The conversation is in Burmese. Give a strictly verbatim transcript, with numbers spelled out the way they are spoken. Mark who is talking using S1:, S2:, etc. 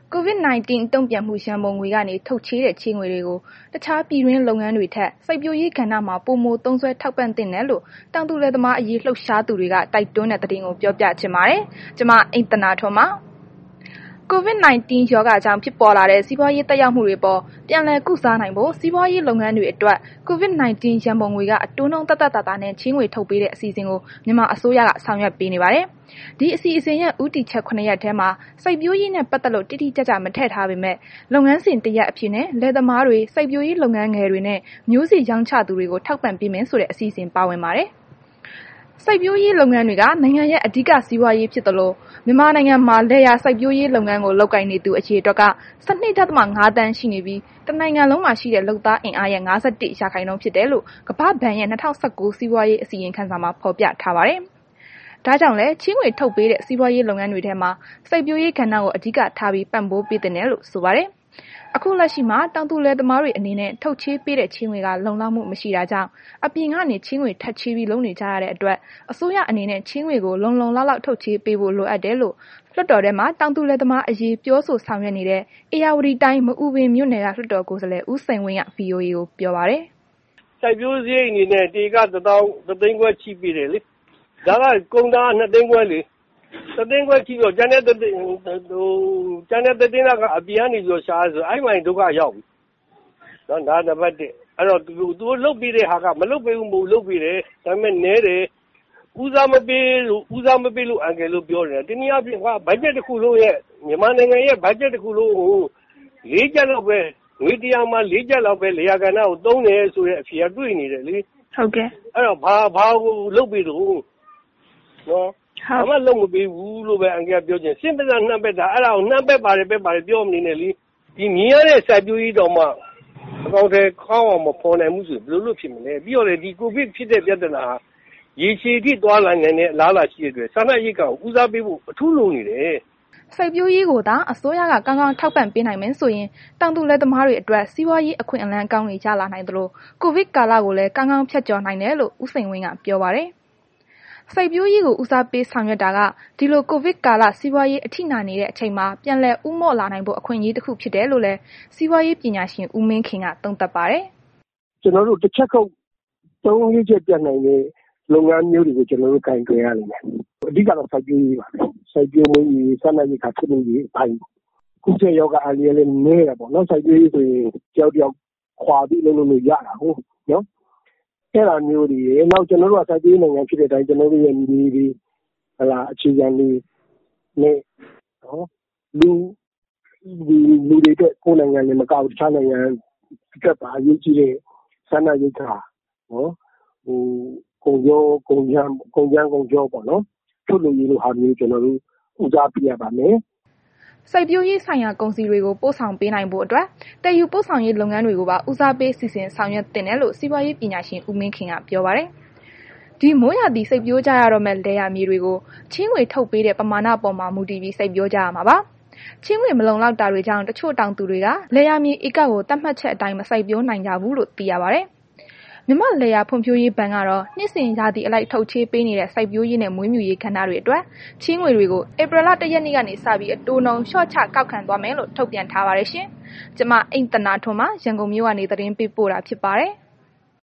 S1: ကိုဗစ် ၁၉ တုံ့ပြန်မှုရန်ပုံငွေကနေထုတ်ချေးတဲ့ချေးငွေတွေကိုတခြားပြည်တွင်းလုပ်ငန်းတွေထက်စိုက်ပျိုးရေးကဏ္ဍမှာပိုမိုသုံးစွဲထောက်ပံ့သင့်တယ်လို့တောင်သူလယ်သမားအရေးလှုပ်ရှားသူတွေကတိုက်တွန်းတဲ့သတင်းကိုပြောပြချင်ပါတယ်။ကျွန်မအိမ့်သနာထွန်းပါကိုဗစ် ၁၉ ရောဂါကြောင့်ဖြစ်ပေါ်လာတဲ့စီးပွားရေးသက်ရောက်မှုတွေပေါ်ပြန်လည်ကုစားနိုင်ဖို့စီးပွားရေးလုပ်ငန်းတွေအတွက်ကိုဗစ် ၁၉ ရန်ပုံငွေကအတိုးနှုန်းသက်သက်သာသာနဲ့ချေးငွေထုတ်ပေးတဲ့အစီအစဉ်ကိုမြန်မာအစိုးရကဆောင်ရွက်ပေးနေပါတယ်။ဒီအစီအစဉ်ရဲ့ဦးတည်ချက်ခုနှစ်ရပ်ထဲမှာစိုက်ပျိုးရေးနဲ့ပတ်သက်လို့တိတိကျကျမထည့်ထားပေမဲ့လုပ်ငန်းစဉ်တစ်ရပ်အဖြစ်နဲ့လယ်သမားတွေစိုက်ပျိုးရေးလုပ်ငန်းငယ်တွေနဲ့မျိုးစေ့ရောင်းချသူတွေကိုထောက်ပံ့ပေးမယ်ဆိုတဲ့အစီအစဉ်ပါဝင်ပါတယ်။စိုက်ပျိုးရေးလုပ်ငန်းတွေကနိုင်ငံရဲ့အဓိကစီးပွားရေးဖြစ်သလိုမြန်မာနိုင်ငံမှာလယ်ယာစိုက်ပျိုးရေးလုပ်ငန်းကိုလုပ်ကိုင်နေသူအရေအတွက်က ၁၂ ဒသမ ၅ သန်းရှိနေပြီးတနိုင်ငံလုံးမှာရှိတဲ့လုပ်သားအင်အားရဲ့ ၅၁ ရာခိုင်နှုန်းဖြစ်တယ်လို့ကမ္ဘာ့ဘဏ်ရဲ့ ၂၀၁၉ စီးပွားရေးအစီရင်ခံစာမှာဖော်ပြထားပါတယ်။ဒါကြောင့်လည်းချေးငွေထုတ်ပေးတဲ့စီးပွားရေးလုပ်ငန်းတွေထဲမှာစိုက်ပျိုးရေးကဏ္ဍကိုအဓိကထားပြီးပံ့ပိုးပေးသင့်တယ်လို့ဆိုပါတယ်။အခုလက်ရှိမှာတောင်သူလယ်သမားတွေအနေနဲ့ထုတ်ချေးပေးတဲ့ချေးငွေကလုံလောက်မှုမရှိတာကြောင့်အပြင်ကနေချေးငွေထပ်ချေးပြီးလုပ်နေကြရတဲ့အတွက်အစိုးရအနေနဲ့ချေးငွေကိုလုံလုံလောက်လောက်ထုတ်ချေးပေးဖို့လိုအပ်တယ်လို့လွှတ်တော်ထဲမှာတောင်သူလယ်သမားအရေးပြောဆိုဆောင်ရွက်နေတဲ့ဧရာဝတီတိုင်းမအူပင်မြို့နယ်ကလွှတ်တော်ကိုယ်စားလှယ်ဦးစိန်ဝင်းက ဗွီအိုအေကိုပြောပါတယ်
S2: ။စိုက်ပျိုးစရိတ်အနေနဲ့တေကတစ်သောင်းတစ်သိန်းခွဲချိပေးတယ်လေ။ဒါကကုန်သားနှစ်သိန်းခွဲလေ။တစ်သိန်းခွဲချိပြီးတော့ကျန်တဲ့တစ်သိန်းဟိုကျန်တဲ့တစ်သိန်းကအပြင်ကနေပြီးတော့ရှားဆိုအဲ့မှဒုက္ခရောက်ပြီ။နော်ဒါနံပါတ်တစ်အဲ့တော့သူတို့လုတ်ပြီးတဲ့ဟာကမလုတ်ပေးဘူးမဟုတ်လုတ်ပြီးတယ်ဒါပေမဲ့နဲတယ်ဦးစားမပေးလို့ဦးစားမပေးလို့အန်ကယ်လို့ပြောတယ်တနည်းအားဖြင့်ကဘတ်ဂျက်တစ်ခုလုံးရဲ့မြန်မာနိုင်ငံရဲ့ဘတ်ဂျက်တစ်ခုလုံးကိုလေးကျပ်လောက်ပဲငွေတရားမှာလေးကျပ်လောက်ပဲလေယာကဏ္ဍကိုသုံးတယ်ဆိုတဲ့အဖြေကတွေ့နေတယ်လေ
S1: ဟုတ်ကဲ့
S2: အဲ့တော့ဘာဘာကိုလုတ်ပြီးတော့နော်ဘာမှလုံးမပေးဘူးလို့ပဲအန်ကယ်ပြောချင်စစ်ပစံနှံ့ပက်တာအဲ့ဒါကိုနှံ့ပက်ပါတယ်ပဲပါတယ်ပြောမနေနဲ့လေဒီမြင်ရတဲ့စိုက်ပျိုးရေးတော်မှာအကောင့်ထဲခေါင်းအောင်မဖော်နိုင်ဘူးဆိုဘယ်လိုလုပ်ဖြစ်မလဲပြီးတော့လေဒီကိုဗစ်ဖြစ်တဲ့ပြဿနာဟာရေရှည်ထိသွားလာနိုင်တဲ့အလားအလာရှိတဲ့အတွက်စားနပ်ရိက္ခာကိုဦးစားပေးဖို့အထူးလိုနေတယ်
S1: ။စိုက်ပျိုးရေးကိုသာအစိုးရကကောင်းကောင်းထောက်ပံ့ပေးနိုင်မယ်ဆိုရင်တောင်သူလယ်သမားတွေအတွက်စီးပွားရေးအခွင့်အလမ်းကောင်းတွေရလာနိုင်သလိုကိုဗစ်ကာလကိုလည်းကောင်းကောင်းဖြတ်ကျော်နိုင်တယ်လို့ဦးစိန်ဝင်းကပြောပါတယ်။စိုက်ပျိုးရေးကိုဦးစားပေးဆောင်ရွက်တာကဒီလိုကိုဗစ်ကာလစီးပွားရေးအထိနာနေတဲ့အချိန်မှာပြန်လည်ဦးမော့လာနိုင်ဖို့အခွင့်အရေးတစ်ခုဖြစ်တယ်လို့လည်းစီးပွားရေးပညာရှင်ဦးမင်းခင်ကသုံးသပ်ပါတယ်
S3: ။ကျွန်တော်တို့တစ်ချက်ခုတ်သုံးလေးချက်ပြတ်နိုင်တဲ့လုပ်ငန်းမျိုးတွေကိုကျွန်တော်တို့ကင်တွယ်ရလိမ့်မယ်။အဓိကတော့စိုက်ပျိုးရေးပါပဲ။စိုက်ပျိုးမှုရေးစားနပ်ရိက္ခာဖြစ်မှုရေးအပိုင်းခုချက်ရောကအလျက်လည်းနည်းတာပေါ့နော်စိုက်ပျိုးရေးဆိုရင်ကြောက်ကြောက်ခွာပြီးလုံးလုံးလို့ရတာဟုတ်နော်။အဲ့လိုမျိုးတွေနောက်ကျွန်တော်တို့ကစိုက်ပျိုးရေးနိုင်ငံဖြစ်တဲ့အတိုင်းကျွန်တော်တို့ရဲ့မြေတွေဟလာအခြေခံတွေနဲ့နော်လူလူတွေအတွက်ကိုယ်နိုင်ငံနဲ့မကောက်တခြားနိုင်ငံအတွက်ပါအရေးကြီးတဲ့စားနပ်ရိက္ခာနော်ဟိုကုန်ကျော်ကုန်ကျန်းကုန်ကျန်းကုန်ကျော်ပေါ့နော်ထုတ်လို့ရလို့ဟာမျိုးကျွန်တော်တို့ဦးစားပေးရပါမယ်
S1: စိုက်ပျိုးရေးဆိုင်ရာကုန်စည်တွေကိုပို့ဆောင်ပေးနိုင်ဖို့အတွက်တည်ယူပို့ဆောင်ရေးလုပ်ငန်းတွေကိုပါဦးစားပေးစီစဉ်ဆောင်ရွက်တင်တယ်လို့စီးပွားရေးပညာရှင်ဦးမင်းခင်ကပြောပါတယ်။ဒီမိုးရာသီစိတ်ပျိုးကြရတော့မဲ့လယ်ယာမြေတွေကိုချင်းငွေထုတ်ပေးတဲ့ပမာဏပေါ်မှာမူတည်ပြီးစိတ်ပျိုးကြရမှာပါ။ချင်းငွေမလုံလောက်တာတွေကြောင့်တချို့တောင်သူတွေကလယ်ယာမြေဧကကိုတတ်မှတ်ချက်အတိုင်းမစိုက်ပျိုးနိုင်ကြဘူးလို့သိရပါတယ်။မြန်မာလယ်ယာဖွံ့ဖြိုးရေးဘဏ်ကတော့နှစ်စဉ်ရာသီအလိုက်ထုတ်ချေးပေးနေတဲ့စိုက်ပျိုးရေးနဲ့မွေးမြူရေးကဏ္ဍတွေအတွက်ချေးငွေတွေကိုဧပြီလတစ်ရက်နေ့ကနေစပြီးအတိုးနှုန်းလျှော့ချကောက်ခံသွားမယ်လို့ထုတ်ပြန်ထားပါတယ်ရှင်။ကျွန်မအိမ့်သနာထွန်းမှရန်ကုန်မြို့ကနေသတင်းပေးပို့တာဖြစ်ပါတယ်။